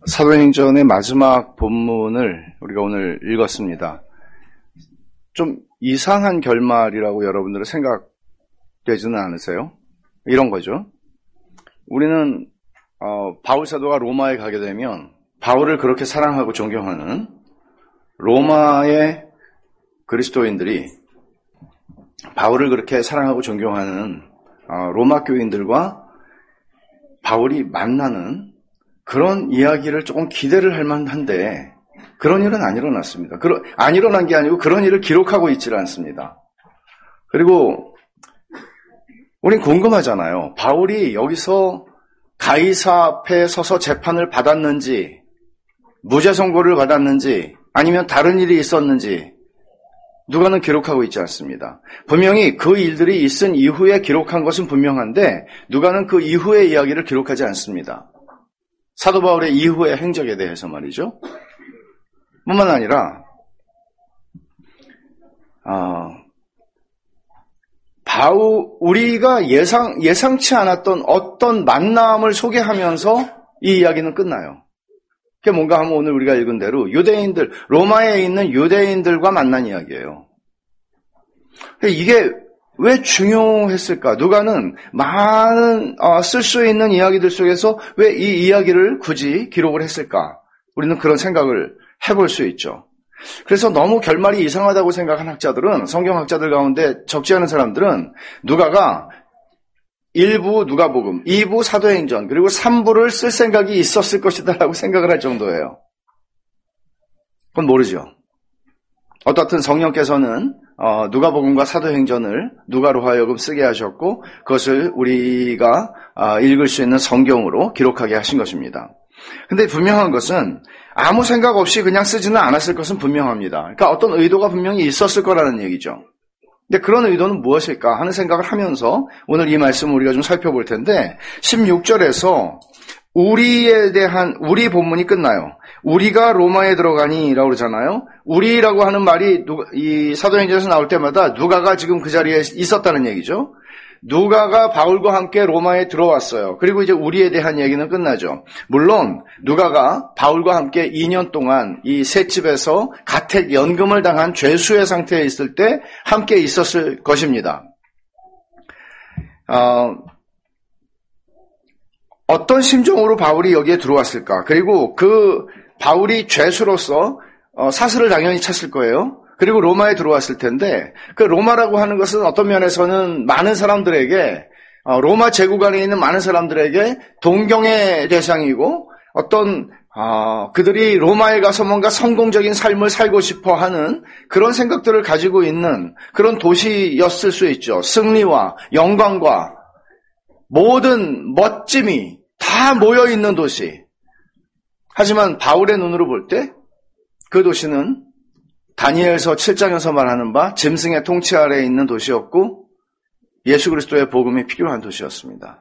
사도행전의 마지막 본문을 우리가 오늘 읽었습니다. 좀 이상한 결말이라고 여러분들은 생각되지는 않으세요? 이런 거죠. 우리는 바울 사도가 로마에 가게 되면 바울을 그렇게 사랑하고 존경하는 로마의 그리스도인들이 바울을 그렇게 사랑하고 존경하는 로마 교인들과 바울이 만나는 그런 이야기를 조금 기대를 할 만한데 그런 일은 안 일어났습니다. 안 일어난 게 아니고 그런 일을 기록하고 있지를 않습니다. 그리고 우린 궁금하잖아요. 바울이 여기서 가이사 앞에 서서 재판을 받았는지 무죄 선고를 받았는지 아니면 다른 일이 있었는지 누가는 기록하고 있지 않습니다. 분명히 그 일들이 있은 이후에 기록한 것은 분명한데 누가는 그 이후의 이야기를 기록하지 않습니다. 사도 바울의 이후의 행적에 대해서 말이죠. 뿐만 아니라 우리가 예상치 않았던 어떤 만남을 소개하면서 이 이야기는 끝나요. 그게 뭔가 하면 오늘 우리가 읽은 대로 유대인들, 로마에 있는 유대인들과 만난 이야기예요. 이게 왜 중요했을까? 누가는 많은 쓸 수 있는 이야기들 속에서 왜 이 이야기를 굳이 기록을 했을까? 우리는 그런 생각을 해볼 수 있죠. 그래서 너무 결말이 이상하다고 생각한 학자들은, 성경학자들 가운데 적지 않은 사람들은 누가가 1부 누가복음, 2부 사도행전, 그리고 3부를 쓸 생각이 있었을 것이다라고 생각을 할 정도예요. 그건 모르죠. 어떻든 성령께서는 누가복음과 사도행전을 누가로 하여금 쓰게 하셨고 그것을 우리가 읽을 수 있는 성경으로 기록하게 하신 것입니다. 근데 분명한 것은 아무 생각 없이 그냥 쓰지는 않았을 것은 분명합니다. 그러니까 어떤 의도가 분명히 있었을 거라는 얘기죠. 근데 그런 의도는 무엇일까 하는 생각을 하면서 오늘 이 말씀을 우리가 좀 살펴볼 텐데 16절에서 우리 본문이 끝나요. 우리가 로마에 들어가니라고 그러잖아요. 우리라고 하는 말이 이 사도행전에서 나올 때마다 누가가 지금 그 자리에 있었다는 얘기죠. 누가가 바울과 함께 로마에 들어왔어요. 그리고 이제 우리에 대한 얘기는 끝나죠. 물론 누가가 바울과 함께 2년 동안 이 새 집에서 가택 연금을 당한 죄수의 상태에 있을 때 함께 있었을 것입니다. 어떤 심정으로 바울이 여기에 들어왔을까? 그리고 그 바울이 죄수로서 사슬을 당연히 찼을 거예요. 그리고 로마에 들어왔을 텐데 그 로마라고 하는 것은 어떤 면에서는 많은 사람들에게 로마 제국 안에 있는 많은 사람들에게 동경의 대상이고 어떤 그들이 로마에 가서 뭔가 성공적인 삶을 살고 싶어 하는 그런 생각들을 가지고 있는 그런 도시였을 수 있죠. 승리와 영광과 모든 멋짐이 다 모여있는 도시. 하지만 바울의 눈으로 볼 때 그 도시는 다니엘서 7장에서 말하는 바 짐승의 통치 아래에 있는 도시였고 예수 그리스도의 복음이 필요한 도시였습니다.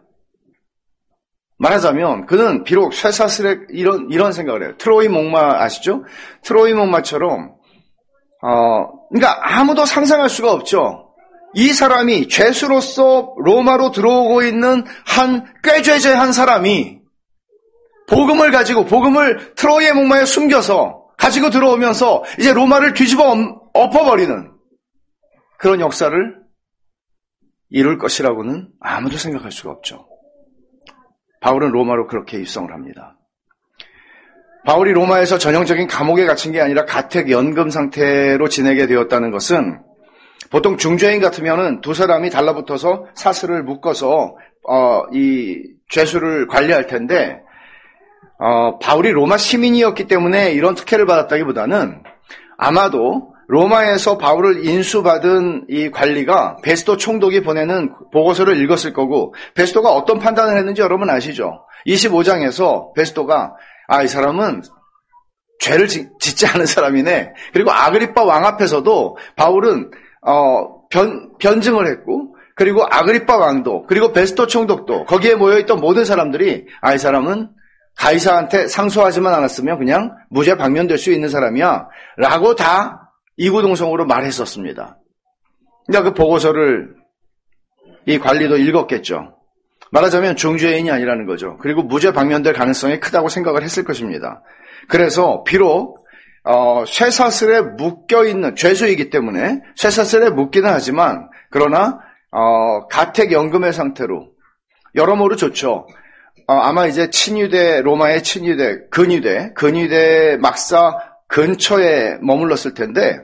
말하자면 그는 비록 쇠사슬에 이런 생각을 해요. 트로이 목마 아시죠? 트로이 목마처럼 그러니까 아무도 상상할 수가 없죠. 이 사람이 죄수로서 로마로 들어오고 있는 한 꾀죄죄한 사람이 복음을 가지고 복음을 트로이의 목마에 숨겨서 가지고 들어오면서 이제 로마를 뒤집어 엎어버리는 그런 역사를 이룰 것이라고는 아무도 생각할 수가 없죠. 바울은 로마로 그렇게 입성을 합니다. 바울이 로마에서 전형적인 감옥에 갇힌 게 아니라 가택 연금 상태로 지내게 되었다는 것은 보통 중죄인 같으면은 두 사람이 달라붙어서 사슬을 묶어서 이 죄수를 관리할 텐데 바울이 로마 시민이었기 때문에 이런 특혜를 받았다기보다는 아마도 로마에서 바울을 인수받은 이 관리가 베스토 총독이 보내는 보고서를 읽었을 거고 베스토가 어떤 판단을 했는지 여러분 아시죠? 25장에서 베스토가 이 사람은 죄를 짓지 않은 사람이네. 그리고 아그리빠 왕 앞에서도 바울은 변증을 했고 그리고 아그리빠 왕도 그리고 베스토 총독도 거기에 모여있던 모든 사람들이 이 사람은 가이사한테 상소하지만 않았으면 그냥 무죄 방면될 수 있는 사람이야 라고 다 이구동성으로 말했었습니다. 그러니까 그 보고서를 이 관리도 읽었겠죠. 말하자면 중죄인이 아니라는 거죠. 그리고 무죄 방면될 가능성이 크다고 생각을 했을 것입니다. 그래서 비록 쇠사슬에 묶여있는 죄수이기 때문에 쇠사슬에 묶기는 하지만 그러나 가택연금의 상태로 여러모로 좋죠. 아마 이제 친유대, 로마의 친유대, 근유대 막사 근처에 머물렀을 텐데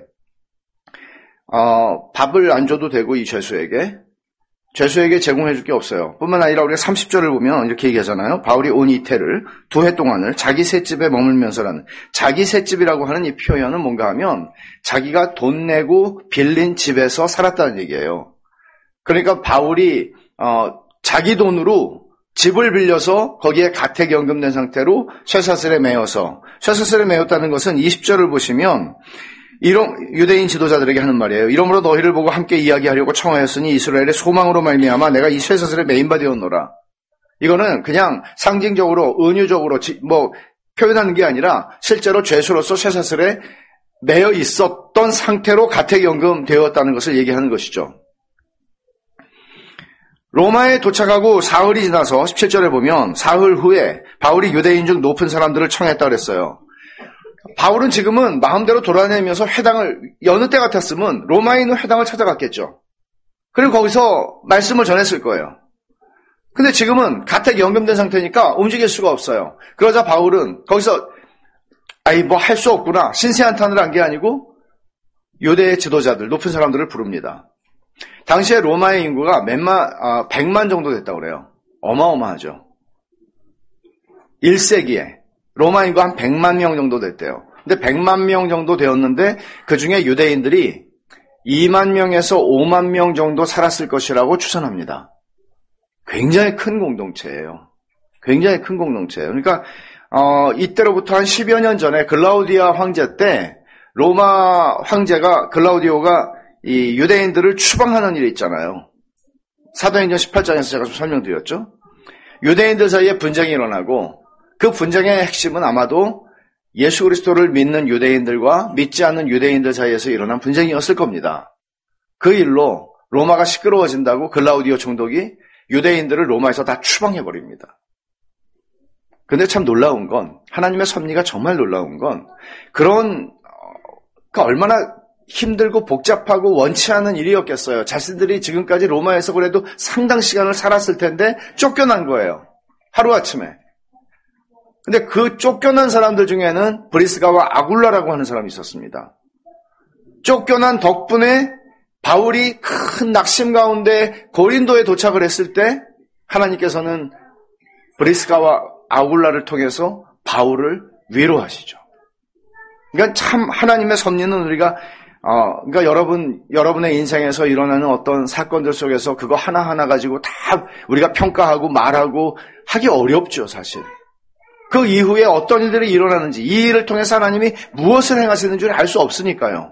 밥을 안 줘도 되고 이 죄수에게 제공해 줄 게 없어요. 뿐만 아니라 우리가 30절을 보면 이렇게 얘기하잖아요. 바울이 온 이태를 2해 동안을 자기 셋집에 머물면서라는, 자기 셋집이라고 하는 이 표현은 뭔가 하면 자기가 돈 내고 빌린 집에서 살았다는 얘기예요. 그러니까 바울이 자기 돈으로 집을 빌려서 거기에 가택연금된 상태로 쇠사슬에 매였다는 것은 20절을 보시면 이런 유대인 지도자들에게 하는 말이에요. 이러므로 너희를 보고 함께 이야기하려고 청하였으니 이스라엘의 소망으로 말미암아 내가 이 쇠사슬에 매인 바 되었노라. 이거는 그냥 상징적으로 은유적으로 표현하는 게 아니라 실제로 죄수로서 쇠사슬에 매여 있었던 상태로 가택연금 되었다는 것을 얘기하는 것이죠. 로마에 도착하고 사흘이 지나서 17절에 보면 사흘 후에 바울이 유대인 중 높은 사람들을 청했다 그랬어요. 바울은 지금은 마음대로 돌아다니면서 회당을, 여느 때 같았으면 로마에 있는 회당을 찾아갔겠죠. 그리고 거기서 말씀을 전했을 거예요. 근데 지금은 가택연금된 상태니까 움직일 수가 없어요. 그러자 바울은 거기서 할 수 없구나, 신세한탄을 한 게 아니고 유대의 지도자들, 높은 사람들을 부릅니다. 당시에 로마의 인구가 100만 정도 됐다고 그래요. 어마어마하죠. 1세기에 로마 인구 한 100만 명 정도 됐대요. 근데 100만 명 정도 되었는데 그 중에 유대인들이 2만 명에서 5만 명 정도 살았을 것이라고 추산합니다. 굉장히 큰 공동체예요. 그러니까 이때로부터 한 10여 년 전에 글라우디아 황제 때 로마 황제가 글라우디오가 이 유대인들을 추방하는 일이 있잖아요. 사도행전 18장에서 제가 좀 설명드렸죠. 유대인들 사이에 분쟁이 일어나고 그 분쟁의 핵심은 아마도 예수 그리스도를 믿는 유대인들과 믿지 않는 유대인들 사이에서 일어난 분쟁이었을 겁니다. 그 일로 로마가 시끄러워진다고 글라우디오 총독이 유대인들을 로마에서 다 추방해버립니다. 그런데 참 놀라운 건, 하나님의 섭리가 정말 놀라운 건, 얼마나 힘들고 복잡하고 원치 않은 일이었겠어요. 자신들이 지금까지 로마에서 그래도 상당 시간을 살았을 텐데 쫓겨난 거예요. 하루아침에. 근데 그 쫓겨난 사람들 중에는 브리스가와 아굴라라고 하는 사람이 있었습니다. 쫓겨난 덕분에 바울이 큰 낙심 가운데 고린도에 도착을 했을 때 하나님께서는 브리스가와 아굴라를 통해서 바울을 위로하시죠. 그러니까 참 하나님의 섭리는 우리가 그러니까 여러분의 인생에서 일어나는 어떤 사건들 속에서 그거 하나하나 가지고 다 우리가 평가하고 말하고 하기 어렵죠, 사실. 그 이후에 어떤 일들이 일어나는지, 이 일을 통해서 하나님이 무엇을 행하시는 줄 알 수 없으니까요.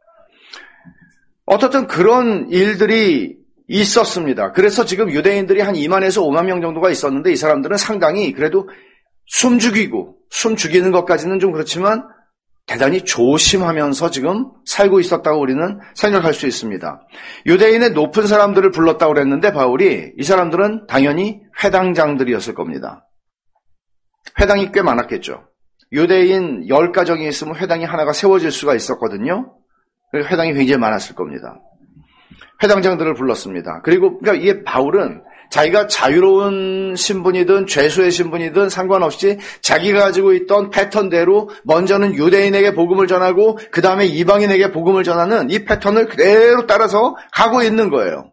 어떻든 그런 일들이 있었습니다. 그래서 지금 유대인들이 한 2만에서 5만 명 정도가 있었는데 이 사람들은 상당히 그래도 숨 죽이는 것까지는 좀 그렇지만 대단히 조심하면서 지금 살고 있었다고 우리는 생각할 수 있습니다. 유대인의 높은 사람들을 불렀다고 그랬는데 바울이, 이 사람들은 당연히 회당장들이었을 겁니다. 회당이 꽤 많았겠죠. 유대인 10가정이 있으면 회당이 하나가 세워질 수가 있었거든요. 회당이 굉장히 많았을 겁니다. 회당장들을 불렀습니다. 그리고 그러니까 이게 바울은 자기가 자유로운 신분이든 죄수의 신분이든 상관없이 자기가 가지고 있던 패턴대로 먼저는 유대인에게 복음을 전하고 그 다음에 이방인에게 복음을 전하는 이 패턴을 그대로 따라서 가고 있는 거예요.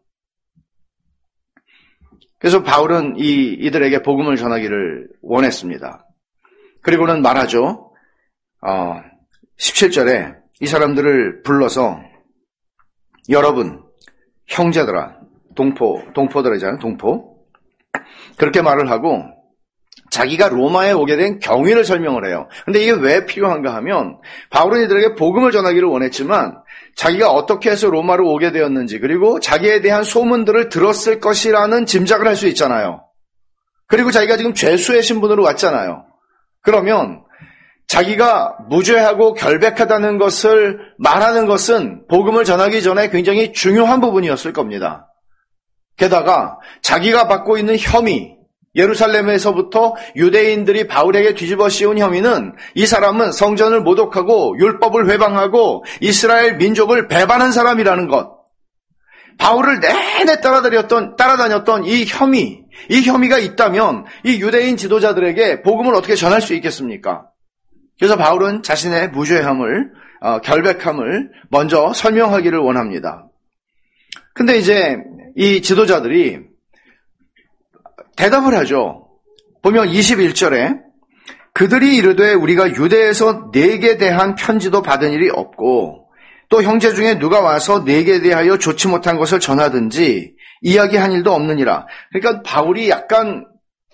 그래서 바울은 이들에게 복음을 전하기를 원했습니다. 그리고는 말하죠. 17절에 이 사람들을 불러서 여러분, 형제들아, 동포들이잖아요, 동포. 그렇게 말을 하고 자기가 로마에 오게 된 경위를 설명을 해요. 근데 이게 왜 필요한가 하면 바울은 이들에게 복음을 전하기를 원했지만 자기가 어떻게 해서 로마로 오게 되었는지 그리고 자기에 대한 소문들을 들었을 것이라는 짐작을 할 수 있잖아요. 그리고 자기가 지금 죄수의 신분으로 왔잖아요. 그러면 자기가 무죄하고 결백하다는 것을 말하는 것은 복음을 전하기 전에 굉장히 중요한 부분이었을 겁니다. 게다가 자기가 받고 있는 혐의, 예루살렘에서부터 유대인들이 바울에게 뒤집어 씌운 혐의는 이 사람은 성전을 모독하고 율법을 회방하고 이스라엘 민족을 배반한 사람이라는 것. 바울을 내내 따라다녔던 이 혐의가 있다면 이 유대인 지도자들에게 복음을 어떻게 전할 수 있겠습니까? 그래서 바울은 자신의 무죄함을, 결백함을 먼저 설명하기를 원합니다. 근데 이제 이 지도자들이 대답을 하죠. 보면 21절에 그들이 이르되 우리가 유대에서 네게 대한 편지도 받은 일이 없고 또 형제 중에 누가 와서 네게 대하여 좋지 못한 것을 전하든지 이야기한 일도 없느니라. 그러니까 바울이 약간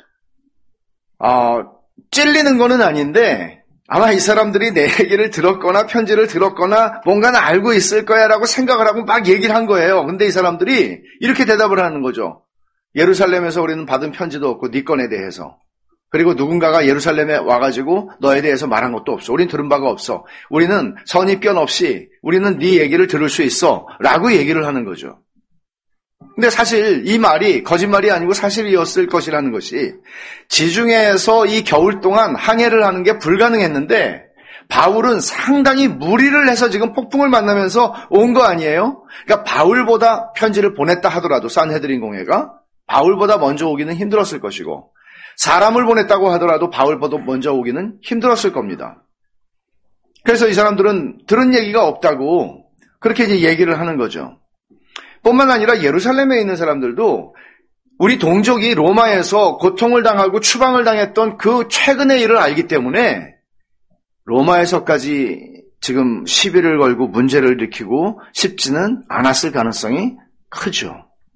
찔리는 거는 아닌데 아마 이 사람들이 내 얘기를 들었거나 편지를 들었거나 뭔가는 알고 있을 거야라고 생각을 하고 막 얘기를 한 거예요. 근데 이 사람들이 이렇게 대답을 하는 거죠. 예루살렘에서 우리는 받은 편지도 없고 네 건에 대해서. 그리고 누군가가 예루살렘에 와가지고 너에 대해서 말한 것도 없어. 우린 들은 바가 없어. 우리는 선입견 없이 우리는 네 얘기를 들을 수 있어. 라고 얘기를 하는 거죠. 근데 사실 이 말이 거짓말이 아니고 사실이었을 것이라는 것이 지중해에서 이 겨울 동안 항해를 하는 게 불가능했는데 바울은 상당히 무리를 해서 지금 폭풍을 만나면서 온 거 아니에요? 그러니까 바울보다 편지를 보냈다 하더라도 산헤드린 공회가 바울보다 먼저 오기는 힘들었을 것이고 사람을 보냈다고 하더라도 바울보다 먼저 오기는 힘들었을 겁니다. 그래서 이 사람들은 들은 얘기가 없다고 그렇게 이제 얘기를 하는 거죠. 뿐만 아니라 예루살렘에 있는 사람들도 우리 동족이 로마에서 고통을 당하고 추방을 당했던 그 최근의 일을 알기 때문에 로마에서까지 지금 시비를 걸고 문제를 일으키고 싶지는 않았을 가능성이 크죠.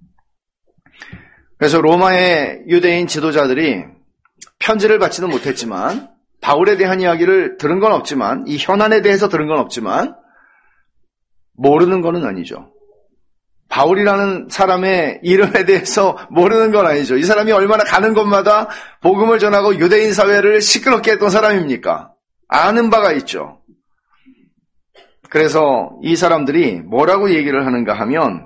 그래서 로마의 유대인 지도자들이 편지를 받지는 못했지만 바울에 대한 이야기를 들은 건 없지만 이 현안에 대해서 들은 건 없지만 모르는 건 아니죠. 바울이라는 사람의 이름에 대해서 모르는 건 아니죠. 이 사람이 얼마나 가는 곳마다 복음을 전하고 유대인 사회를 시끄럽게 했던 사람입니까? 아는 바가 있죠. 그래서 이 사람들이 뭐라고 얘기를 하는가 하면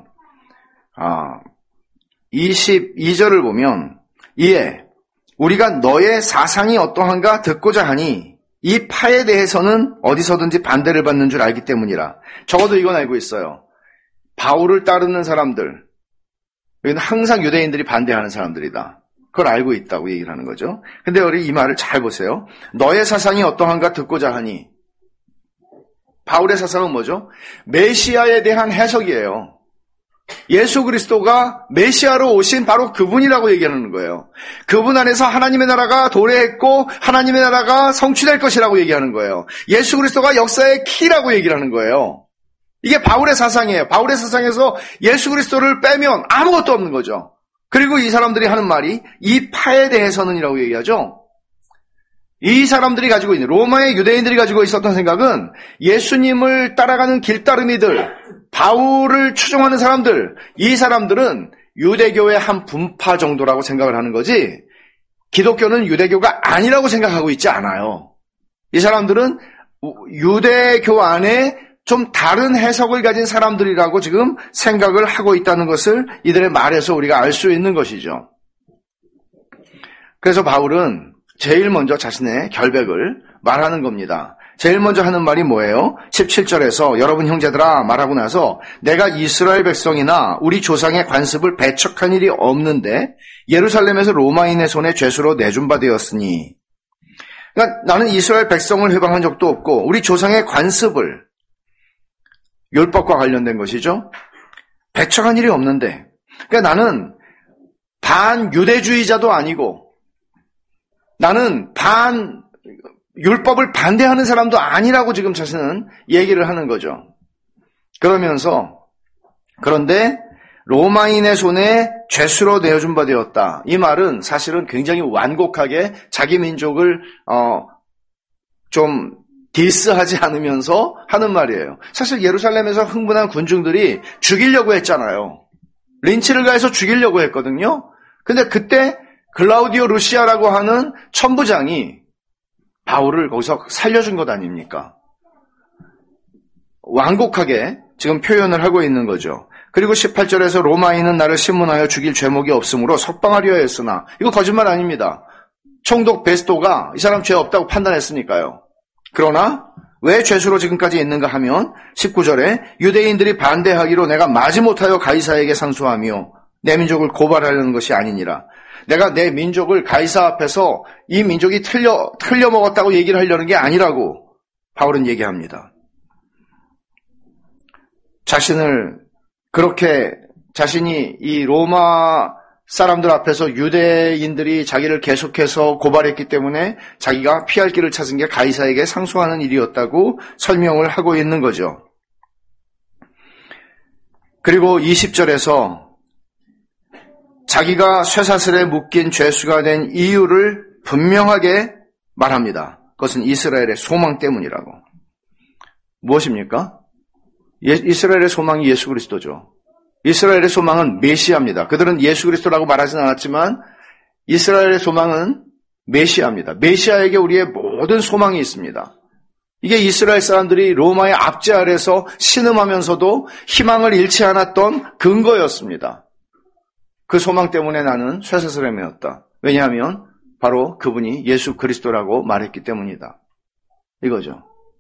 22절을 보면 이에 우리가 너의 사상이 어떠한가 듣고자 하니 이 파에 대해서는 어디서든지 반대를 받는 줄 알기 때문이라. 적어도 이건 알고 있어요. 바울을 따르는 사람들, 여기는 항상 유대인들이 반대하는 사람들이다. 그걸 알고 있다고 얘기를 하는 거죠. 근데 우리 이 말을 잘 보세요. 너의 사상이 어떠한가 듣고자 하니 바울의 사상은 뭐죠? 메시아에 대한 해석이에요. 예수 그리스도가 메시아로 오신 바로 그분이라고 얘기하는 거예요. 그분 안에서 하나님의 나라가 도래했고 하나님의 나라가 성취될 것이라고 얘기하는 거예요. 예수 그리스도가 역사의 키라고 얘기를 하는 거예요. 이게 바울의 사상이에요. 바울의 사상에서 예수 그리스도를 빼면 아무것도 없는 거죠. 그리고 이 사람들이 하는 말이 이 파에 대해서는이라고 얘기하죠. 이 사람들이 가지고 있는 로마의 유대인들이 가지고 있었던 생각은 예수님을 따라가는 길따르미들, 바울을 추종하는 사람들, 이 사람들은 유대교의 한 분파 정도라고 생각을 하는 거지 기독교는 유대교가 아니라고 생각하고 있지 않아요. 이 사람들은 유대교 안에 좀 다른 해석을 가진 사람들이라고 지금 생각을 하고 있다는 것을 이들의 말에서 우리가 알 수 있는 것이죠. 그래서 바울은 제일 먼저 자신의 결백을 말하는 겁니다. 제일 먼저 하는 말이 뭐예요? 17절에서 여러분 형제들아 말하고 나서 내가 이스라엘 백성이나 우리 조상의 관습을 배척한 일이 없는데 예루살렘에서 로마인의 손에 죄수로 내준 바 되었으니, 그러니까 나는 이스라엘 백성을 회방한 적도 없고 우리 조상의 관습을, 율법과 관련된 것이죠, 배척한 일이 없는데, 그러니까 나는 반유대주의자도 아니고 나는 율법을 반대하는 사람도 아니라고 지금 자신은 얘기를 하는 거죠. 그러면서 그런데 로마인의 손에 죄수로 내어준 바 되었다. 이 말은 사실은 굉장히 완곡하게 자기 민족을 좀 디스하지 않으면서 하는 말이에요. 사실 예루살렘에서 흥분한 군중들이 죽이려고 했잖아요. 린치를 가해서 죽이려고 했거든요. 근데 그때 글라우디오 루시아라고 하는 천부장이 바울을 거기서 살려준 것 아닙니까? 완곡하게 지금 표현을 하고 있는 거죠. 그리고 18절에서 로마인은 나를 신문하여 죽일 죄목이 없으므로 석방하려 했으나 이거 거짓말 아닙니다. 총독 베스토가 이 사람 죄 없다고 판단했으니까요. 그러나 왜 죄수로 지금까지 있는가 하면 19절에 유대인들이 반대하기로 내가 마지못하여 가이사에게 상소하며 내 민족을 고발하려는 것이 아니니라. 내가 내 민족을 가이사 앞에서 이 민족이 틀려 먹었다고 얘기를 하려는 게 아니라고 바울은 얘기합니다. 자신이 이 로마 사람들 앞에서 유대인들이 자기를 계속해서 고발했기 때문에 자기가 피할 길을 찾은 게 가이사에게 상소하는 일이었다고 설명을 하고 있는 거죠. 그리고 20절에서 자기가 쇠사슬에 묶인 죄수가 된 이유를 분명하게 말합니다. 그것은 이스라엘의 소망 때문이라고. 무엇입니까? 이스라엘의 소망이 예수 그리스도죠. 이스라엘의 소망은 메시아입니다. 그들은 예수 그리스도라고 말하진 않았지만 이스라엘의 소망은 메시아입니다. 메시아에게 우리의 모든 소망이 있습니다. 이게 이스라엘 사람들이 로마의 압제 아래서 신음하면서도 희망을 잃지 않았던 근거였습니다. 그 소망 때문에 나는 쇠사슬에 매었다. 왜냐하면 바로 그분이 예수 그리스도라고 말했기 때문이다. 이거죠.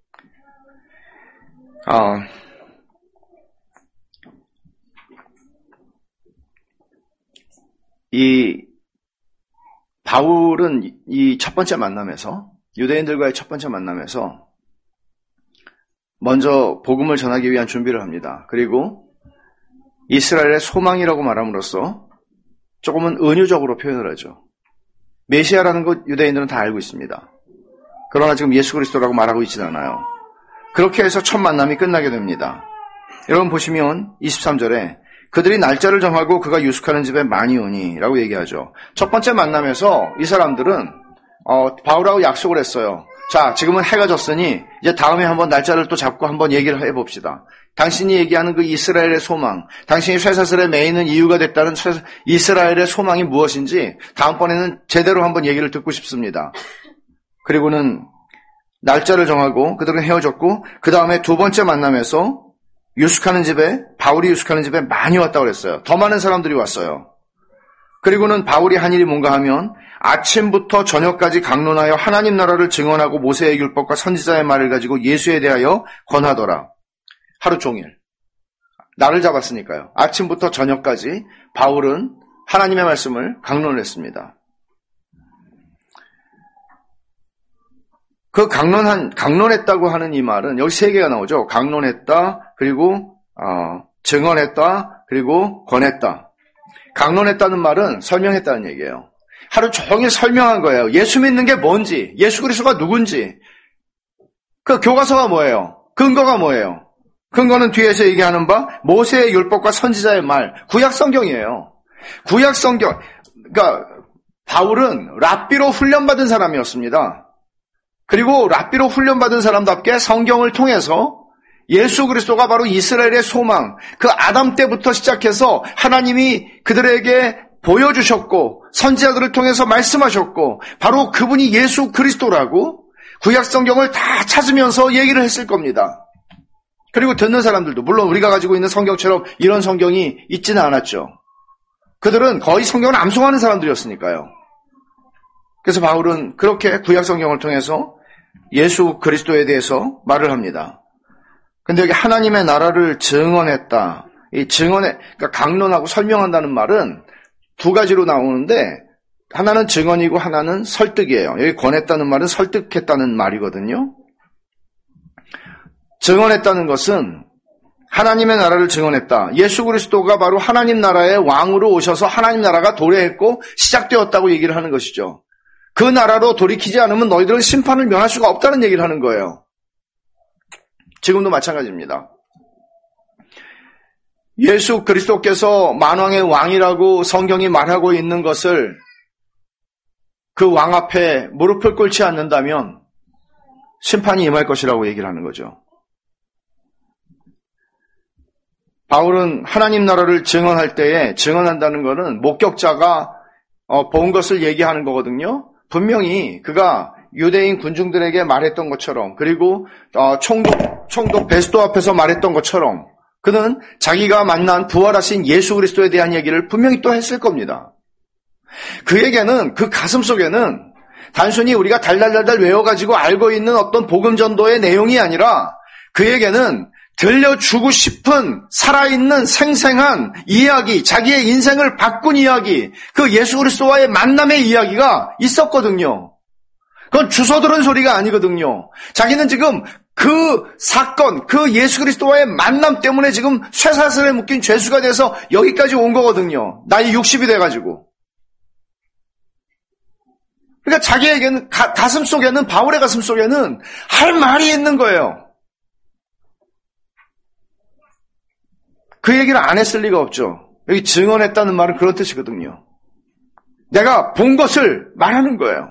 이 바울은 이 첫 번째 만남에서 유대인들과의 첫 번째 만남에서 먼저 복음을 전하기 위한 준비를 합니다. 그리고 이스라엘의 소망이라고 말함으로써 조금은 은유적으로 표현을 하죠. 메시아라는 것 유대인들은 다 알고 있습니다. 그러나 지금 예수 그리스도라고 말하고 있지는 않아요. 그렇게 해서 첫 만남이 끝나게 됩니다. 여러분 보시면 23절에 그들이 날짜를 정하고 그가 유숙하는 집에 많이 오니 라고 얘기하죠. 첫 번째 만남에서 이 사람들은 바울하고 약속을 했어요. 자, 지금은 해가 졌으니 이제 다음에 한번 날짜를 또 잡고 한번 얘기를 해봅시다. 당신이 얘기하는 그 이스라엘의 소망, 당신이 쇠사슬에 매이는 이유가 됐다는 이스라엘의 소망이 무엇인지 다음번에는 제대로 한번 얘기를 듣고 싶습니다. 그리고는 날짜를 정하고 그들은 헤어졌고 그 다음에 두 번째 만남에서 바울이 유숙하는 집에 많이 왔다고 그랬어요. 더 많은 사람들이 왔어요. 그리고는 바울이 한 일이 뭔가 하면 아침부터 저녁까지 강론하여 하나님 나라를 증언하고 모세의 율법과 선지자의 말을 가지고 예수에 대하여 권하더라. 하루 종일. 날을 잡았으니까요. 아침부터 저녁까지 바울은 하나님의 말씀을 강론을 했습니다. 그 강론했다고 하는 이 말은 여기 세 개가 나오죠. 강론했다, 그리고 증언했다, 그리고 권했다. 강론했다는 말은 설명했다는 얘기예요. 하루 종일 설명한 거예요. 예수 믿는 게 뭔지, 예수 그리스도가 누군지. 그 교과서가 뭐예요? 근거가 뭐예요? 근거는 뒤에서 얘기하는 바 모세의 율법과 선지자의 말, 구약 성경이에요. 구약 성경. 그러니까 바울은 랍비로 훈련받은 사람이었습니다. 그리고 랍비로 훈련받은 사람답게 성경을 통해서 예수 그리스도가 바로 이스라엘의 소망, 그 아담 때부터 시작해서 하나님이 그들에게 보여주셨고 선지자들을 통해서 말씀하셨고 바로 그분이 예수 그리스도라고 구약 성경을 다 찾으면서 얘기를 했을 겁니다. 그리고 듣는 사람들도 물론 우리가 가지고 있는 성경처럼 이런 성경이 있지는 않았죠. 그들은 거의 성경을 암송하는 사람들이었으니까요. 그래서 바울은 그렇게 구약 성경을 통해서 예수 그리스도에 대해서 말을 합니다. 근데 여기 하나님의 나라를 증언했다. 이 그러니까 강론하고 설명한다는 말은 두 가지로 나오는데 하나는 증언이고 하나는 설득이에요. 여기 권했다는 말은 설득했다는 말이거든요. 증언했다는 것은 하나님의 나라를 증언했다. 예수 그리스도가 바로 하나님 나라의 왕으로 오셔서 하나님 나라가 도래했고 시작되었다고 얘기를 하는 것이죠. 그 나라로 돌이키지 않으면 너희들은 심판을 면할 수가 없다는 얘기를 하는 거예요. 지금도 마찬가지입니다. 예수 그리스도께서 만왕의 왕이라고 성경이 말하고 있는 것을 그 왕 앞에 무릎을 꿇지 않는다면 심판이 임할 것이라고 얘기를 하는 거죠. 바울은 하나님 나라를 증언할 때에 증언한다는 것은 목격자가 본 것을 얘기하는 거거든요. 분명히 그가 유대인 군중들에게 말했던 것처럼 그리고 총독 베스토 앞에서 말했던 것처럼 그는 자기가 만난 부활하신 예수 그리스도에 대한 얘기를 분명히 또 했을 겁니다. 그에게는, 그 가슴 속에는 단순히 우리가 달달달달 외워가지고 알고 있는 어떤 복음 전도의 내용이 아니라 그에게는 들려주고 싶은 살아있는 생생한 이야기, 자기의 인생을 바꾼 이야기, 그 예수 그리스도와의 만남의 이야기가 있었거든요. 그건 주워 들은 소리가 아니거든요. 자기는 지금 그 사건, 그 예수 그리스도와의 만남 때문에 지금 쇠사슬에 묶인 죄수가 돼서 여기까지 온 거거든요. 나이 60이 돼가지고. 그러니까 자기에게는, 가슴 속에는, 바울의 가슴 속에는 할 말이 있는 거예요. 그 얘기를 안 했을 리가 없죠. 여기 증언했다는 말은 그런 뜻이거든요. 내가 본 것을 말하는 거예요.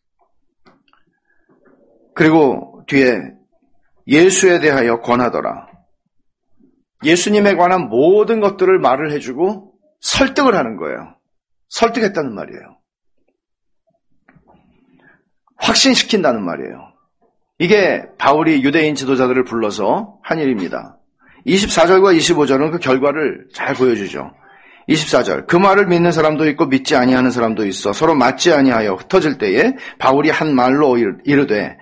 그리고 뒤에 예수에 대하여 권하더라. 예수님에 관한 모든 것들을 말을 해주고 설득을 하는 거예요. 설득했다는 말이에요. 확신시킨다는 말이에요. 이게 바울이 유대인 지도자들을 불러서 한 일입니다. 24절과 25절은 그 결과를 잘 보여주죠. 24절, 그 말을 믿는 사람도 있고 믿지 아니하는 사람도 있어 서로 맞지 아니하여 흩어질 때에 바울이 한 말로 이르되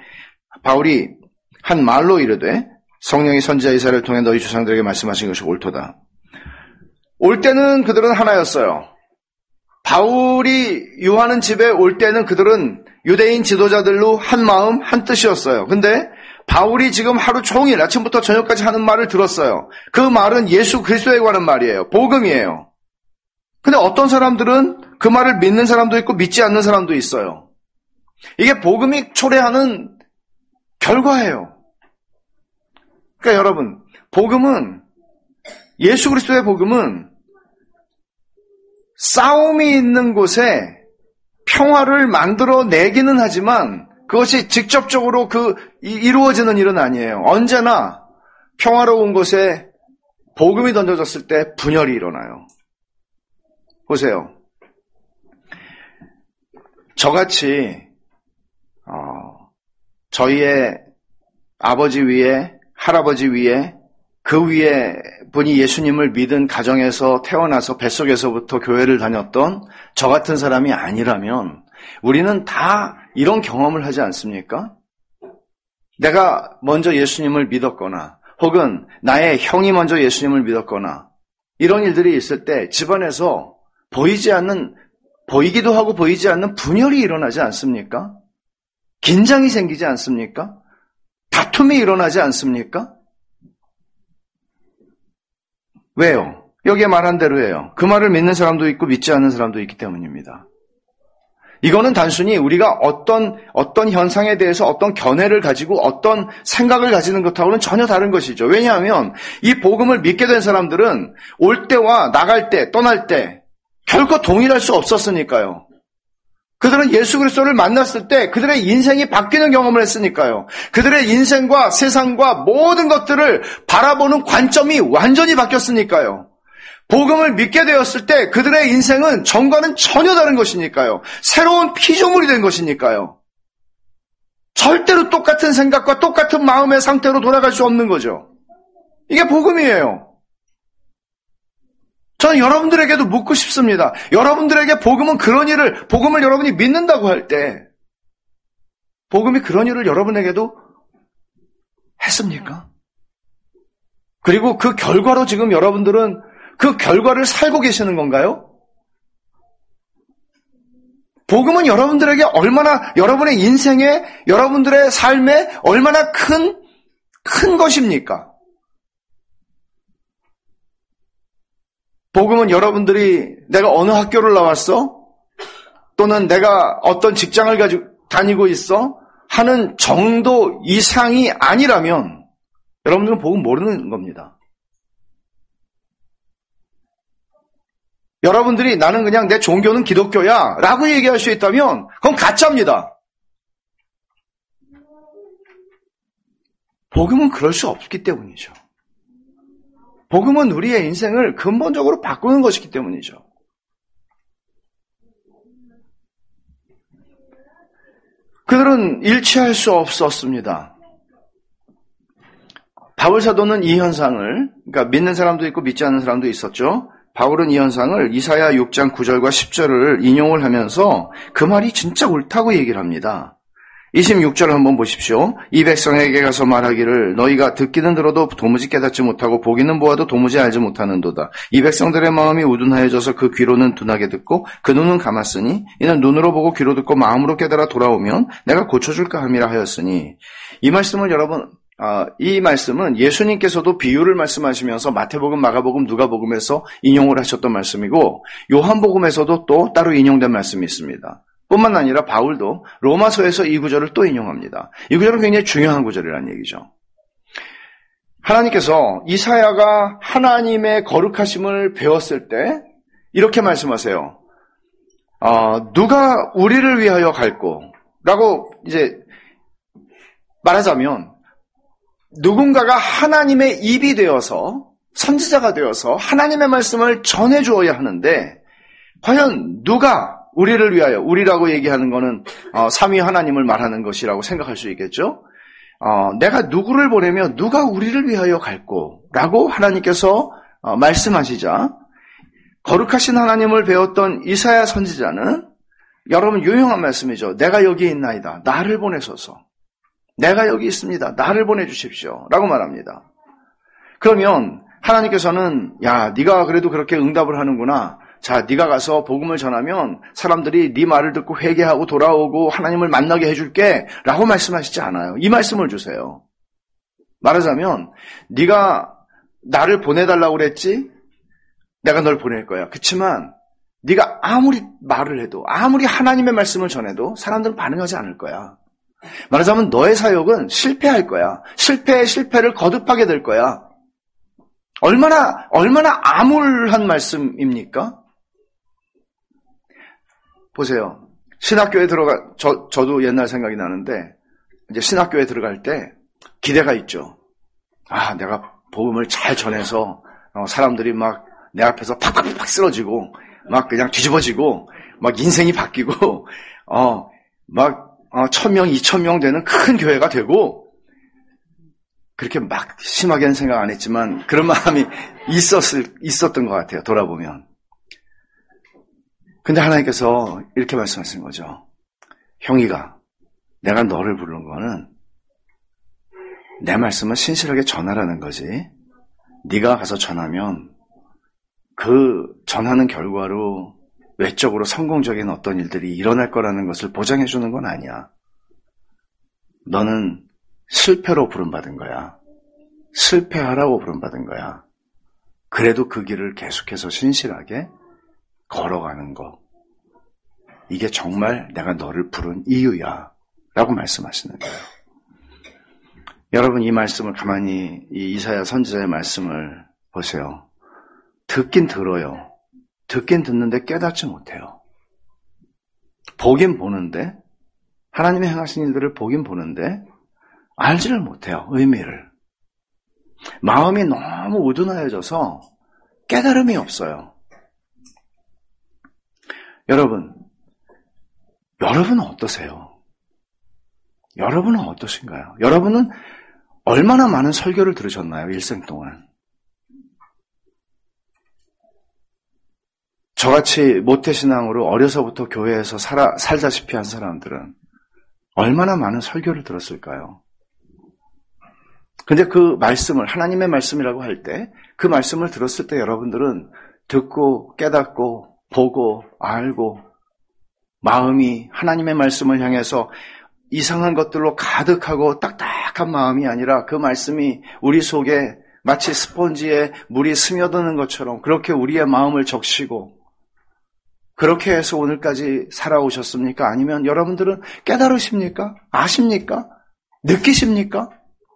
성령이 선지자 이사야를 통해 너희 조상들에게 말씀하신 것이 옳도다. 올 때는 그들은 하나였어요. 바울이 요하는 집에 올 때는 그들은 유대인 지도자들로 한 마음 한 뜻이었어요. 근데 바울이 지금 하루 종일 아침부터 저녁까지 하는 말을 들었어요. 그 말은 예수 그리스도에 관한 말이에요. 복음이에요. 근데 어떤 사람들은 그 말을 믿는 사람도 있고 믿지 않는 사람도 있어요. 이게 복음이 초래하는 결과예요. 그러니까 여러분, 복음은, 예수 그리스도의 복음은 싸움이 있는 곳에 평화를 만들어내기는 하지만 그것이 직접적으로 이루어지는 일은 아니에요. 언제나 평화로운 곳에 복음이 던져졌을 때 분열이 일어나요. 보세요. 저같이 저희의 아버지 위에, 할아버지 위에, 그 위에 분이 예수님을 믿은 가정에서 태어나서 뱃속에서부터 교회를 다녔던 저 같은 사람이 아니라면 우리는 다 이런 경험을 하지 않습니까? 내가 먼저 예수님을 믿었거나 혹은 나의 형이 먼저 예수님을 믿었거나 이런 일들이 있을 때 집안에서 보이기도 하고 보이지 않는 분열이 일어나지 않습니까? 긴장이 생기지 않습니까? 다툼이 일어나지 않습니까? 왜요? 여기에 말한 대로예요. 그 말을 믿는 사람도 있고 믿지 않는 사람도 있기 때문입니다. 이거는 단순히 우리가 어떤 현상에 대해서 어떤 견해를 가지고 어떤 생각을 가지는 것하고는 전혀 다른 것이죠. 왜냐하면 이 복음을 믿게 된 사람들은 올 때와 나갈 때, 떠날 때 결코 동일할 수 없었으니까요. 그들은 예수 그리스도를 만났을 때 그들의 인생이 바뀌는 경험을 했으니까요. 그들의 인생과 세상과 모든 것들을 바라보는 관점이 완전히 바뀌었으니까요. 복음을 믿게 되었을 때 그들의 인생은 전과는 전혀 다른 것이니까요. 새로운 피조물이 된 것이니까요. 절대로 똑같은 생각과 똑같은 마음의 상태로 돌아갈 수 없는 거죠. 이게 복음이에요. 저는 여러분들에게도 묻고 싶습니다. 여러분들에게 복음을 여러분이 믿는다고 할 때, 복음이 그런 일을 여러분에게도 했습니까? 그리고 그 결과로 지금 여러분들은 그 결과를 살고 계시는 건가요? 복음은 여러분들에게 얼마나, 여러분의 인생에, 여러분들의 삶에 얼마나 큰 것입니까? 복음은 여러분들이 내가 어느 학교를 나왔어? 또는 내가 어떤 직장을 가지고 다니고 있어? 하는 정도 이상이 아니라면 여러분들은 복음 모르는 겁니다. 여러분들이 나는 그냥 내 종교는 기독교야 라고 얘기할 수 있다면 그건 가짜입니다. 복음은 그럴 수 없기 때문이죠. 복음은 우리의 인생을 근본적으로 바꾸는 것이기 때문이죠. 그들은 일치할 수 없었습니다. 바울 사도는 이 현상을 그러니까 믿는 사람도 있고 믿지 않는 사람도 있었죠. 바울은 이 현상을 이사야 6장 9절과 10절을 인용을 하면서 그 말이 진짜 옳다고 얘기를 합니다. 26절 한번 보십시오. 이 백성에게 가서 말하기를 너희가 듣기는 들어도 도무지 깨닫지 못하고 보기는 보아도 도무지 알지 못하는도다. 이 백성들의 마음이 우둔하여져서 그 귀로는 둔하게 듣고 그 눈은 감았으니 이는 눈으로 보고 귀로 듣고 마음으로 깨달아 돌아오면 내가 고쳐줄까 함이라 하였으니 이 말씀을 여러분 이 말씀은 예수님께서도 비유를 말씀하시면서 마태복음, 마가복음, 누가복음에서 인용을 하셨던 말씀이고 요한복음에서도 또 따로 인용된 말씀이 있습니다. 뿐만 아니라 바울도 로마서에서 이 구절을 또 인용합니다. 이 구절은 굉장히 중요한 구절이라는 얘기죠. 하나님께서 이사야가 하나님의 거룩하심을 배웠을 때 이렇게 말씀하세요. 누가 우리를 위하여 갈꼬? 라고 이제 말하자면 누군가가 하나님의 입이 되어서 선지자가 되어서 하나님의 말씀을 전해주어야 하는데 과연 누가 우리를 위하여, 우리라고 얘기하는 거는 삼위 하나님을 말하는 것이라고 생각할 수 있겠죠. 내가 누구를 보내며 누가 우리를 위하여 갈꼬? 라고 하나님께서 말씀하시자 거룩하신 하나님을 배웠던 이사야 선지자는 여러분 유용한 말씀이죠. 내가 여기 있나이다. 나를 보내소서. 내가 여기 있습니다. 나를 보내주십시오. 라고 말합니다. 그러면 하나님께서는 야, 네가 그래도 그렇게 응답을 하는구나. 자, 네가 가서 복음을 전하면 사람들이 네 말을 듣고 회개하고 돌아오고 하나님을 만나게 해줄게 라고 말씀하시지 않아요. 이 말씀을 주세요. 말하자면 네가 나를 보내달라고 그랬지? 내가 널 보낼 거야. 그렇지만 네가 아무리 말을 해도 아무리 하나님의 말씀을 전해도 사람들은 반응하지 않을 거야. 말하자면 너의 사역은 실패할 거야. 실패를 거듭하게 될 거야. 얼마나 암울한 말씀입니까? 보세요. 신학교에 저도 옛날 생각이 나는데, 이제 신학교에 들어갈 때 기대가 있죠. 내가 복음을 잘 전해서, 사람들이 막 내 앞에서 팍팍팍 쓰러지고, 막 그냥 뒤집어지고, 막 인생이 바뀌고, 막 1000명, 2000명 되는 큰 교회가 되고, 그렇게 막 심하게는 생각 안 했지만, 그런 마음이 있었던 것 같아요. 돌아보면. 근데 하나님께서 이렇게 말씀하시는 거죠. 형이가 내가 너를 부른 거는 내 말씀을 신실하게 전하라는 거지. 네가 가서 전하면 그 전하는 결과로 외적으로 성공적인 어떤 일들이 일어날 거라는 것을 보장해 주는 건 아니야. 너는 실패로 부름받은 거야. 실패하라고 부름받은 거야. 그래도 그 길을 계속해서 신실하게 걸어가는 거. 이게 정말 내가 너를 부른 이유야. 라고 말씀하시는 거예요. 여러분 이 말씀을 가만히 이 이사야 선지자의 말씀을 보세요. 듣긴 들어요. 듣긴 듣는데 깨닫지 못해요. 보긴 보는데 하나님의 행하신 일들을 보긴 보는데 알지를 못해요. 의미를. 마음이 너무 우둔하여져서 깨달음이 없어요. 여러분은 어떠세요? 여러분은 어떠신가요? 여러분은 얼마나 많은 설교를 들으셨나요? 일생 동안. 저같이 모태신앙으로 어려서부터 교회에서 살다시피 한 사람들은 얼마나 많은 설교를 들었을까요? 근데 그 말씀을, 하나님의 말씀이라고 할 때, 그 말씀을 들었을 때 여러분들은 듣고 깨닫고 보고 알고 마음이 하나님의 말씀을 향해서 이상한 것들로 가득하고 딱딱한 마음이 아니라 그 말씀이 우리 속에 마치 스펀지에 물이 스며드는 것처럼 그렇게 우리의 마음을 적시고 그렇게 해서 오늘까지 살아오셨습니까? 아니면 여러분들은 깨달으십니까? 아십니까? 느끼십니까?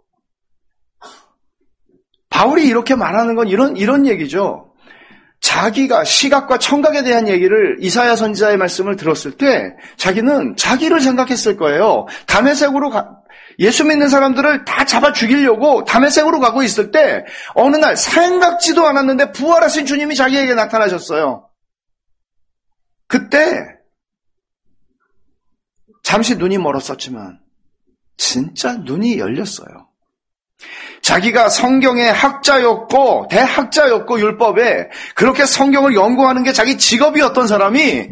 바울이 이렇게 말하는 건 이런 얘기죠. 자기가 시각과 청각에 대한 얘기를 이사야 선지자의 말씀을 들었을 때 자기는 자기를 생각했을 거예요. 다메섹으로 예수 믿는 사람들을 다 잡아 죽이려고 다메섹으로 가고 있을 때 어느 날 생각지도 않았는데 부활하신 주님이 자기에게 나타나셨어요. 그때 잠시 눈이 멀었었지만 진짜 눈이 열렸어요. 자기가 성경의 학자였고 대학자였고 율법에 그렇게 성경을 연구하는 게 자기 직업이었던 사람이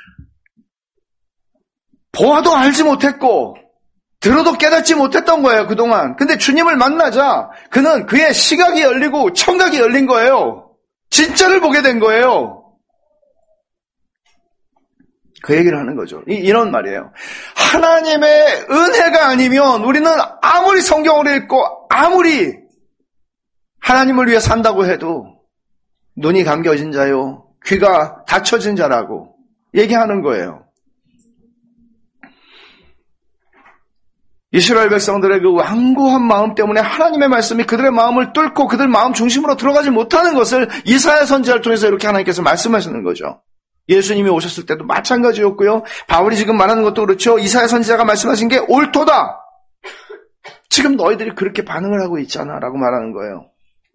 보아도 알지 못했고 들어도 깨닫지 못했던 거예요, 그동안. 근데 주님을 만나자 그는 그의 시각이 열리고 청각이 열린 거예요. 진짜를 보게 된 거예요. 그 얘기를 하는 거죠. 이런 말이에요. 하나님의 은혜가 아니면 우리는 아무리 성경을 읽고 아무리 하나님을 위해 산다고 해도 눈이 감겨진 자요, 귀가 닫혀진 자라고 얘기하는 거예요. 이스라엘 백성들의 그 완고한 마음 때문에 하나님의 말씀이 그들의 마음을 뚫고 그들 마음 중심으로 들어가지 못하는 것을 이사야 선지자를 통해서 이렇게 하나님께서 말씀하시는 거죠. 예수님이 오셨을 때도 마찬가지였고요. 바울이 지금 말하는 것도 그렇죠. 이사야 선지자가 말씀하신 게 옳도다. 지금 너희들이 그렇게 반응을 하고 있잖아 라고 말하는 거예요.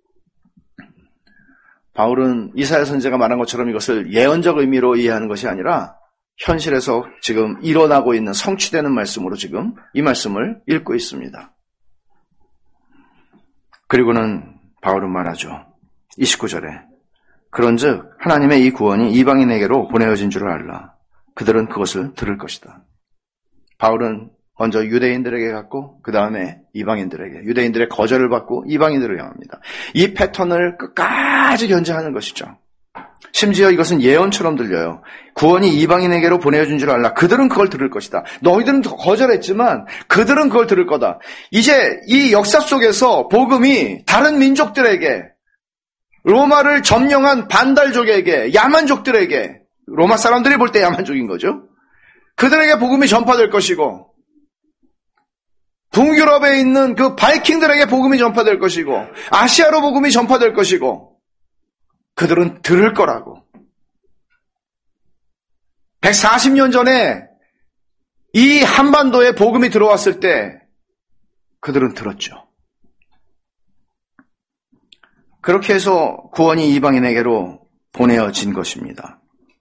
바울은 이사야 선지자가 말한 것처럼 이것을 예언적 의미로 이해하는 것이 아니라 현실에서 지금 일어나고 있는 성취되는 말씀으로 지금 이 말씀을 읽고 있습니다. 그리고는 바울은 말하죠. 29절에 그런즉 하나님의 이 구원이 이방인에게로 보내어진 줄을 알라. 그들은 그것을 들을 것이다. 바울은 먼저 유대인들에게 갔고 그 다음에 이방인들에게, 유대인들의 거절을 받고 이방인들을 향합니다. 이 패턴을 끝까지 견제하는 것이죠. 심지어 이것은 예언처럼 들려요. 구원이 이방인에게로 보내어진 줄 알라. 그들은 그걸 들을 것이다. 너희들은 거절했지만 그들은 그걸 들을 거다. 이제 이 역사 속에서 복음이 다른 민족들에게, 로마를 점령한 반달족에게, 야만족들에게, 로마 사람들이 볼 때 야만족인 거죠. 그들에게 복음이 전파될 것이고 북유럽에 있는 그 바이킹들에게 복음이 전파될 것이고 아시아로 복음이 전파될 것이고 그들은 들을 거라고. 140년 전에 이 한반도에 복음이 들어왔을 때 그들은 들었죠. 그렇게 해서 구원이 이방인에게로 보내어진 것입니다.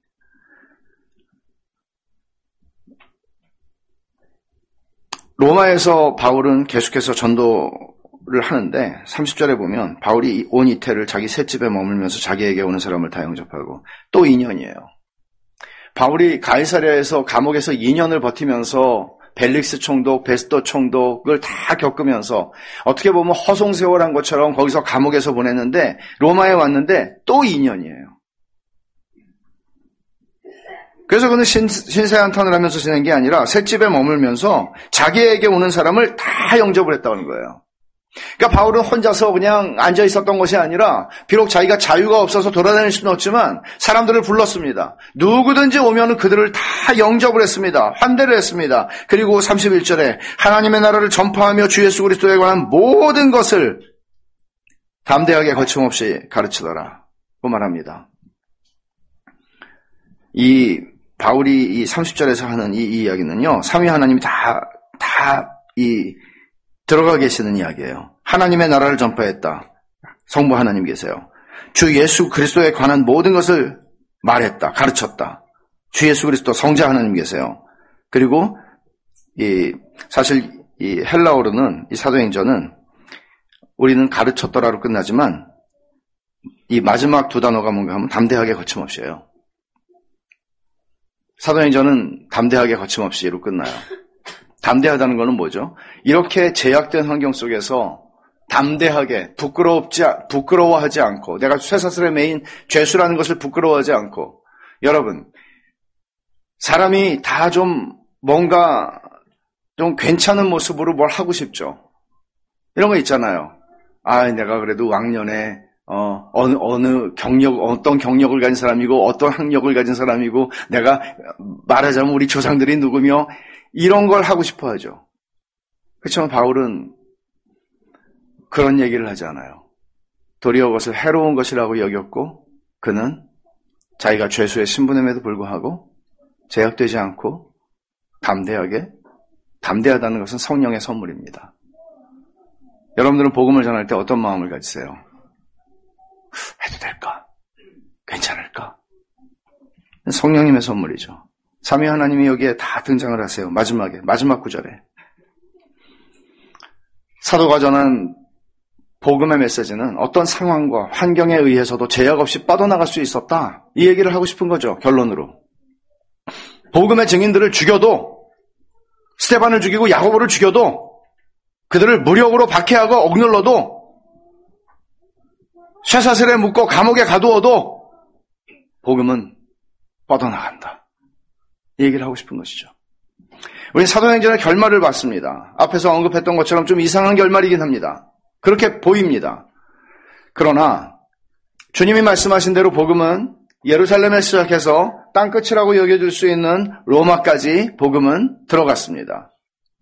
로마에서 바울은 계속해서 전도를 하는데 30절에 보면 바울이 온 이태를 자기 셋집에 머물면서 자기에게 오는 사람을 다 영접하고 또 2년이에요. 바울이 가이사랴에서 감옥에서 2년을 버티면서 벨릭스 총독, 베스토 총독을 다 겪으면서 어떻게 보면 허송세월한 것처럼 거기서 감옥에서 보냈는데 로마에 왔는데 또 2년이에요. 그래서 그는 신세 한탄을 하면서 지낸 게 아니라 셋집에 머물면서 자기에게 오는 사람을 다 영접을 했다는 거예요. 그러니까 바울은 혼자서 그냥 앉아 있었던 것이 아니라 비록 자기가 자유가 없어서 돌아다닐 수는 없지만 사람들을 불렀습니다. 누구든지 오면 그들을 다 영접을 했습니다. 환대를 했습니다. 그리고 31절에 하나님의 나라를 전파하며 주 예수 그리스도에 관한 모든 것을 담대하게 거침없이 가르치더라 고 말합니다. 이 바울이 이 30절에서 하는 이 이야기는요, 삼위 하나님이 들어가 계시는 이야기예요. 하나님의 나라를 전파했다. 성부 하나님 계세요. 주 예수 그리스도에 관한 모든 것을 말했다. 가르쳤다. 주 예수 그리스도 성자 하나님 계세요. 그리고 사실 이 헬라어로는 이 사도행전은 우리는 가르쳤더라로 끝나지만 이 마지막 두 단어가 뭔가 하면 담대하게 거침없이예요. 사도행전은 담대하게 거침없이로 끝나요. 담대하다는 것은 뭐죠? 이렇게 제약된 환경 속에서 담대하게 부끄러워하지 않고 내가 쇠사슬에 매인 죄수라는 것을 부끄러워하지 않고 여러분 사람이 다 좀 뭔가 좀 괜찮은 모습으로 뭘 하고 싶죠. 이런 거 있잖아요. 내가 그래도 왕년에 어떤 경력을 가진 사람이고, 어떤 학력을 가진 사람이고, 내가 말하자면 우리 조상들이 누구며, 이런 걸 하고 싶어 하죠. 그렇지만 바울은 그런 얘기를 하지 않아요. 도리어 그것을 해로운 것이라고 여겼고, 그는 자기가 죄수의 신분임에도 불구하고, 제약되지 않고, 담대하다는 것은 성령의 선물입니다. 여러분들은 복음을 전할 때 어떤 마음을 가지세요? 해도 될까? 괜찮을까? 성령님의 선물이죠. 삼위 하나님이 여기에 다 등장을 하세요. 마지막 구절에. 사도가 전한 복음의 메시지는 어떤 상황과 환경에 의해서도 제약 없이 뻗어나갈 수 있었다. 이 얘기를 하고 싶은 거죠. 결론으로. 복음의 증인들을 죽여도, 스데반을 죽이고 야고보를 죽여도, 그들을 무력으로 박해하고 억눌러도, 쇠사슬에 묶고 감옥에 가두어도 복음은 뻗어나간다. 이 얘기를 하고 싶은 것이죠. 우리 사도행전의 결말을 봤습니다. 앞에서 언급했던 것처럼 좀 이상한 결말이긴 합니다. 그렇게 보입니다. 그러나 주님이 말씀하신 대로 복음은 예루살렘에 시작해서 땅끝이라고 여겨질 수 있는 로마까지 복음은 들어갔습니다.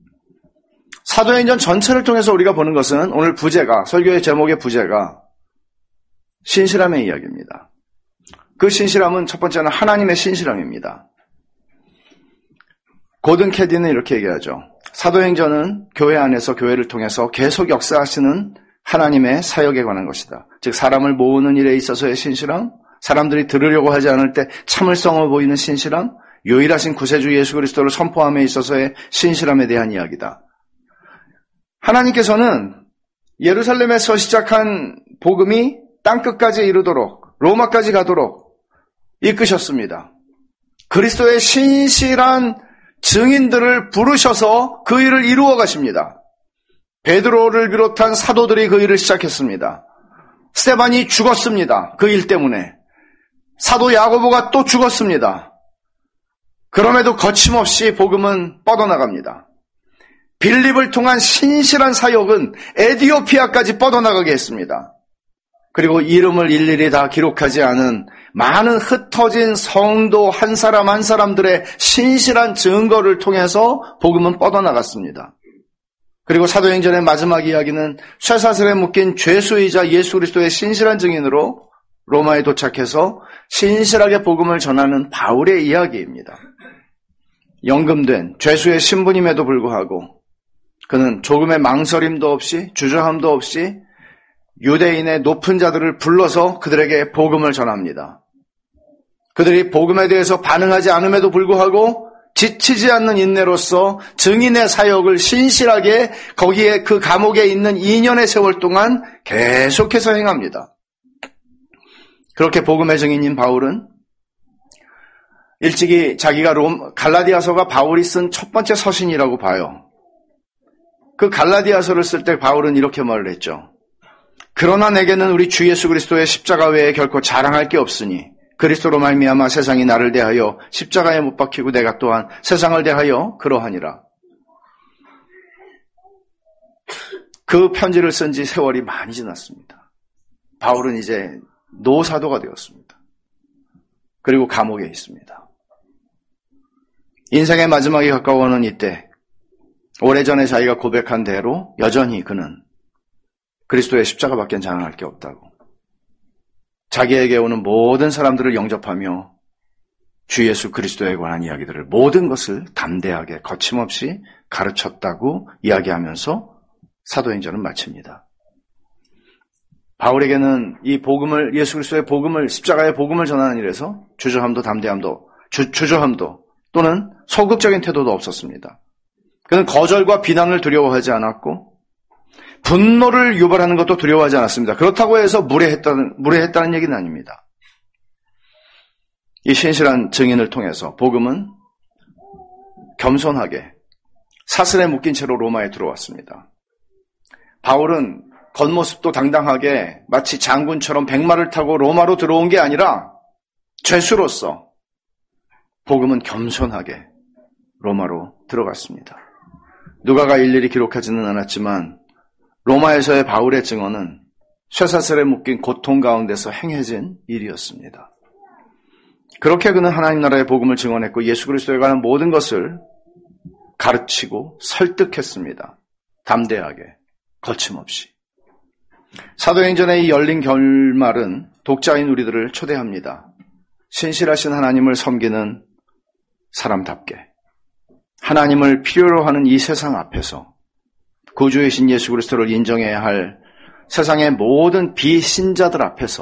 사도행전 전체를 통해서 우리가 보는 것은 오늘 부제가, 설교의 제목의 부제가 신실함의 이야기입니다. 그 신실함은 첫 번째는 하나님의 신실함입니다. 고든 캐디는 이렇게 얘기하죠. 사도행전은 교회 안에서 교회를 통해서 계속 역사하시는 하나님의 사역에 관한 것이다. 즉 사람을 모으는 일에 있어서의 신실함, 사람들이 들으려고 하지 않을 때 참을성을 보이는 신실함, 유일하신 구세주 예수 그리스도를 선포함에 있어서의 신실함에 대한 이야기다. 하나님께서는 예루살렘에서 시작한 복음이 땅끝까지 이르도록, 로마까지 가도록 이끄셨습니다. 그리스도의 신실한 증인들을 부르셔서 그 일을 이루어 가십니다. 베드로를 비롯한 사도들이 그 일을 시작했습니다. 스데반이 죽었습니다. 그 일 때문에. 사도 야고보가 또 죽었습니다. 그럼에도 거침없이 복음은 뻗어나갑니다. 빌립을 통한 신실한 사역은 에디오피아까지 뻗어나가게 했습니다. 그리고 이름을 일일이 다 기록하지 않은 많은 흩어진 성도 한 사람 한 사람들의 신실한 증거를 통해서 복음은 뻗어나갔습니다. 그리고 사도행전의 마지막 이야기는 쇠사슬에 묶인 죄수이자 예수 그리스도의 신실한 증인으로 로마에 도착해서 신실하게 복음을 전하는 바울의 이야기입니다. 연금된 죄수의 신분임에도 불구하고 그는 조금의 망설임도 없이 주저함도 없이 유대인의 높은 자들을 불러서 그들에게 복음을 전합니다. 그들이 복음에 대해서 반응하지 않음에도 불구하고 지치지 않는 인내로서 증인의 사역을 신실하게 거기에 그 감옥에 있는 2년의 세월 동안 계속해서 행합니다. 그렇게 복음의 증인인 바울은 일찍이 자기가 갈라디아서가 바울이 쓴 첫 번째 서신이라고 봐요. 그 갈라디아서를 쓸 때 바울은 이렇게 말을 했죠. 그러나 내게는 우리 주 예수 그리스도의 십자가 외에 결코 자랑할 게 없으니 그리스도로 말미암아 세상이 나를 대하여 십자가에 못 박히고 내가 또한 세상을 대하여 그러하니라. 그 편지를 쓴 지 세월이 많이 지났습니다. 바울은 이제 노사도가 되었습니다. 그리고 감옥에 있습니다. 인생의 마지막이 가까워오는 이때 오래전에 자기가 고백한 대로 여전히 그는 그리스도의 십자가밖에 자랑할 게 없다고. 자기에게 오는 모든 사람들을 영접하며 주 예수 그리스도에 관한 이야기들을 모든 것을 담대하게 거침없이 가르쳤다고 이야기하면서 사도행전을 마칩니다. 바울에게는 이 복음을, 예수 그리스도의 복음을, 십자가의 복음을 전하는 일에서 주저함도 담대함도, 주저함도 또는 소극적인 태도도 없었습니다. 그는 거절과 비난을 두려워하지 않았고 분노를 유발하는 것도 두려워하지 않았습니다. 그렇다고 해서 무례했다는 얘기는 아닙니다. 이 신실한 증인을 통해서 복음은 겸손하게 사슬에 묶인 채로 로마에 들어왔습니다. 바울은 겉모습도 당당하게 마치 장군처럼 백마를 타고 로마로 들어온 게 아니라 죄수로서 복음은 겸손하게 로마로 들어갔습니다. 누가가 일일이 기록하지는 않았지만 로마에서의 바울의 증언은 쇠사슬에 묶인 고통 가운데서 행해진 일이었습니다. 그렇게 그는 하나님 나라의 복음을 증언했고 예수 그리스도에 관한 모든 것을 가르치고 설득했습니다. 담대하게, 거침없이. 사도행전의 이 열린 결말은 독자인 우리들을 초대합니다. 신실하신 하나님을 섬기는 사람답게 하나님을 필요로 하는 이 세상 앞에서 구주이신 예수 그리스도를 인정해야 할 세상의 모든 비신자들 앞에서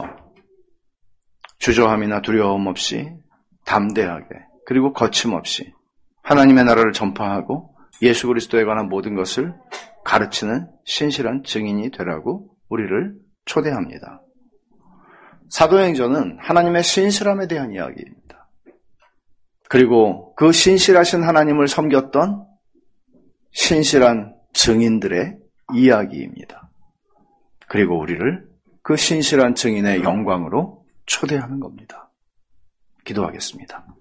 주저함이나 두려움 없이 담대하게 그리고 거침없이 하나님의 나라를 전파하고 예수 그리스도에 관한 모든 것을 가르치는 신실한 증인이 되라고 우리를 초대합니다. 사도행전은 하나님의 신실함에 대한 이야기입니다. 그리고 그 신실하신 하나님을 섬겼던 신실한 증인들의 이야기입니다. 그리고 우리를 그 신실한 증인의 영광으로 초대하는 겁니다. 기도하겠습니다.